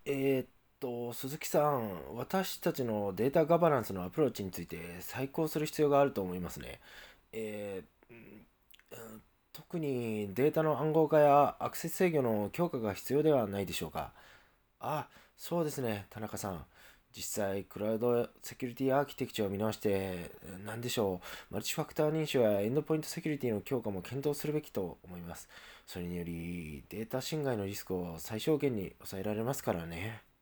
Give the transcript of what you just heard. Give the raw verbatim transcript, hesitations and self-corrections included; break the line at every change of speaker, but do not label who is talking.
えーっと、鈴木さん、私たちのデータガバナンスのアプローチについて再考する必要があると思いますね。えーうんうん特にデータの暗号化やアクセス制御の強化が必要ではないでしょうか。あ、そうですね、田中さん。実際、クラウドセキュリティアーキテクチャを見直して、何でしょう、マルチファクター認証やエンドポイントセキュリティの強化も検討するべきと思います。それにより、データ侵害のリスクを最小限に抑えられますからね。